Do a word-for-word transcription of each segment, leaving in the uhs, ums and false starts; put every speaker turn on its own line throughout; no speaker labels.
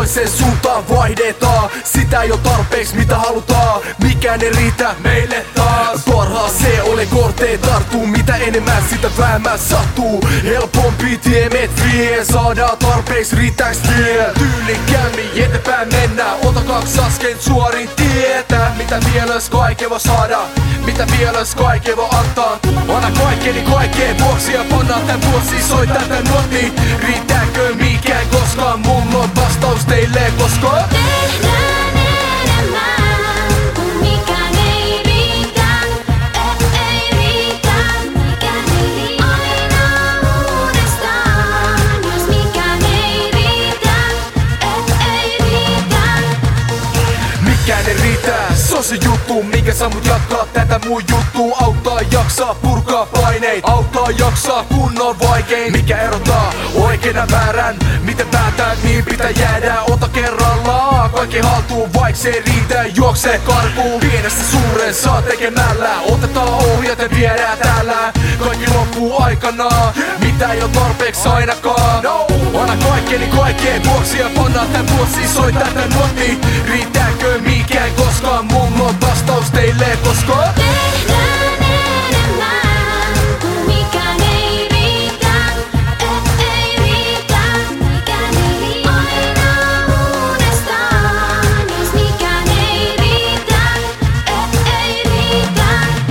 toiseen suuntaan vaihdetaan. Sitä ei oo tarpeeksi mitä halutaan, mikään ei riitä meille taas. Parhaaseen ole kortee tarttuu, mitä enemmän sitä vähemmän sattuu. Helpompi tie meet vie, saadaan tarpeeksi riittääks vielä. Tyylikkäämmin eteenpäin mennään, ota kaksi askeet suorin tietä. Mitä vielä jos kaikkea voi saada, mitä vielä jos kaikkea voi antaa. Anna kaikkeni kaikkeen vuoksi ja pannaan tän vuosi, soittaa tän nuotti. Riittääkö mikään koskaan, mulla on vastaus teille koska
tehdään enemmän, kun mikään ei riitä. Ei, ei riitä, mikään ei riitä. Aina uudestaan, jos mikään ei riitä. Ei, ei riitä.
mikään ei riitä, se on se juttu, mikä saa mut jatkaa tätä mun juttu. Auttaa jaksaa purkaa paineet, auttaa jaksaa kun on vaikein. Mikä erottaa oikein ja väärän, miten päätään niin pitää jäädä. Ota kerrallaan kaikki haltuun, vaik se ei riitä, juokse karkuun. Pienestä suureen saa tekemällä, otetaan ohjat ja viedään täällä. Kaikki loppuu aikanaan, mitä ei oo tarpeeksi ainakaan. Anna kaikkeni kaikkeen vuoksi ja pannaan tän vuosi, soittaa tän nuotti. Riittääkö mikään koskaan, mulla on vastaus teille koska
Tehdään enemmän, kun mikään ei riitä. Ei, ei riitä, mikään ei riitä. Aina uudestaan, jos mikään ei riitä. Ei, ei riitä.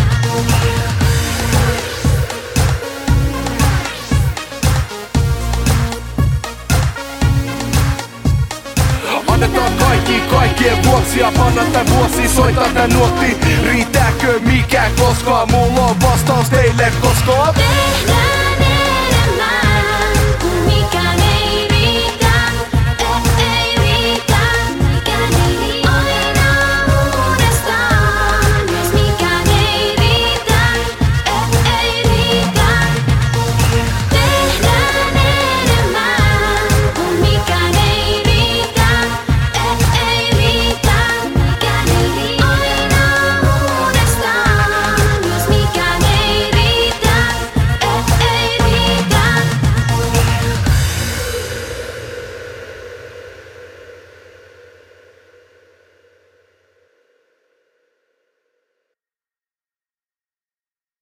annetaan kaikki kaikkien vuoksi ja panna tän vuosi, soittaa tän nuotti. Riittääkö mikään koskaan, mulla on vastaus teille koska
Tehdään